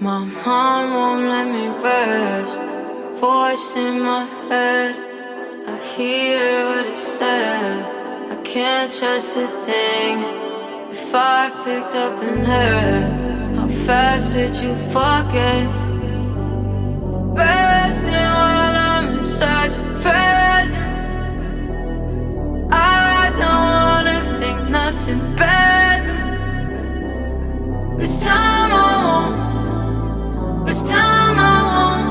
My mind won't let me rest. Voice in my head, I hear what it says. I can't trust a thing. If I picked up and heard, how fast would you forget? Resting while I'm inside your presence. I don't wanna think nothing bad. This time I won't. This time I won't.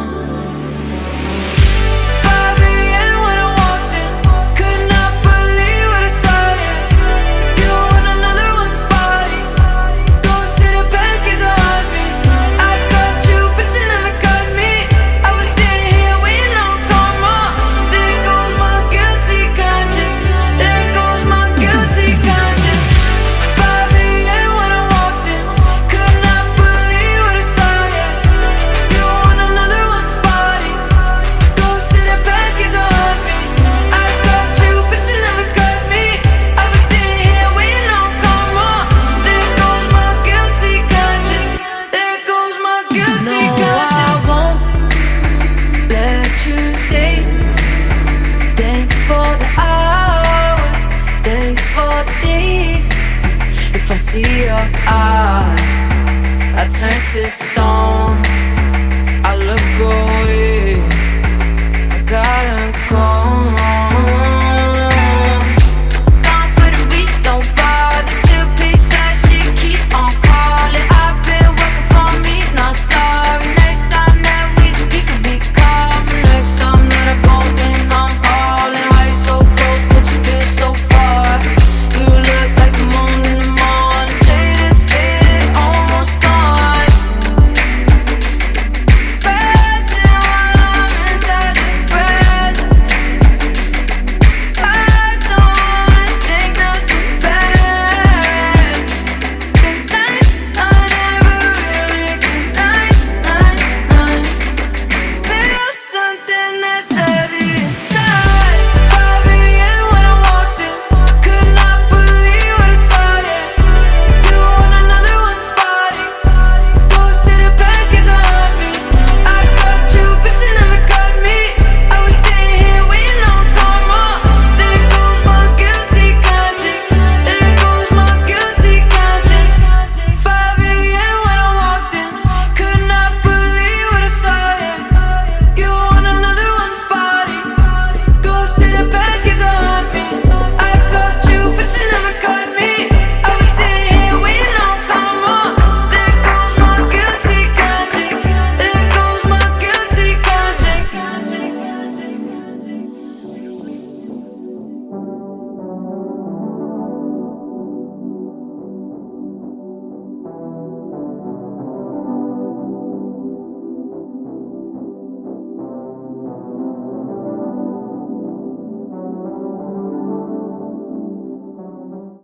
5 a.m. when I walked in, could not believe what I saw. You on another one's body. Ghost in the past get to haunt me. I got you, but you never got me. I was sitting here waiting on karma. There goes my guilty conscience. There goes my guilty conscience. 5 a.m. when I walked in, could not believe what I saw. You on another one's body. Ghost in the past get to haunt me. I got you, but you never got me. I was sitting here waiting on karma. There goes my guilty conscience. There goes my guilty conscience. No, I won't let you stay. Thanks for the hours, thanks for the days. If I see your eyes, I turn to stone. I look away.